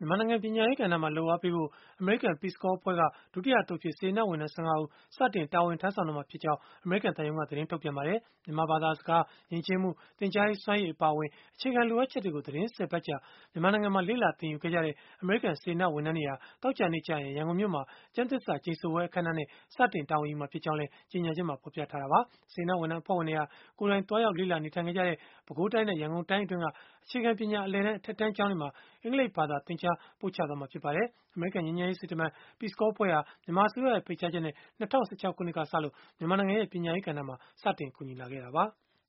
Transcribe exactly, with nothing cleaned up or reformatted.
မြန်မာနိုင်ငံပညာရေးကဏ္ဍမှာ လုပ်အားပေးဖို့ အမေရိကန် Peace Corps အဖွဲ့က ဒုတိယအသုတ်အဖြစ် စေတနာ့ဝန်ထမ်း ၁၅ ဦး စတင်တာဝန်ထမ်းဆောင်တော့မှာဖြစ်ကြောင်း အမေရိကန်သံရုံးက သတင်းထုတ်ပြန်ပါတယ်။ မြန်မာဘာသာစကား၊ ယဉ်ကျေးမှု၊ သင်ကြားရေးစွမ်းရည် အပါအဝင် အခြေခံလိုအပ်ချက်တွေကို သီတင်း ၁၀ ပတ်ကြာ မြန်မာနိုင်ငံမှာ လေ့လာသင်ယူခဲ့ကြတဲ့ အမေရိကန် စေတနာ့ဝန်ထမ်းတွေဟာ သောကြာနေ့ကျရင် ရန်ကုန်မြို့မှာ ကျမ်းသစ္စာကျိန်ဆိုပွဲ အခမ်းအနားနဲ့ စတင်တာဝန်ယူမှာ ဖြစ်ကြောင်းလည်း ကြေညာချက်မှာ ဖော်ပြထားတာပါ။ စေတနာ့ဝန်ထမ်းအဖွဲ့ဝင်တွေဟာ ကိုယ်တိုင်သွားရောက် လေ့လာနေထိုင်ခဲ့ကြတဲ့ ပဲခူးတိုင်းနဲ့ ရန်ကုန်တိုင်းအတွင်းက အခြေခံပညာ အလယ်တန်း၊ အထက်တန်းကျောင်းတွေမှာ အင်္ဂလိပ်ဘာသာ သင်ကြားပို့ချသွားမှာ ဖြစ်ပါတယ်။ အမေရိကန် ငြိမ်းချမ်းရေးစစ်တမန် Peace Corps အဖွဲ့ဟာ မြန်မာအစိုးရရဲ့ ဖိတ်ကြားချက်နဲ့ ၂၀၁၆ ခုနှစ်ကစလို့ မြန်မာနိုင်ငံရဲ့ ပညာရေးကဏ္ဍမှာ စတင်ကူညီလာခဲ့တာပါ။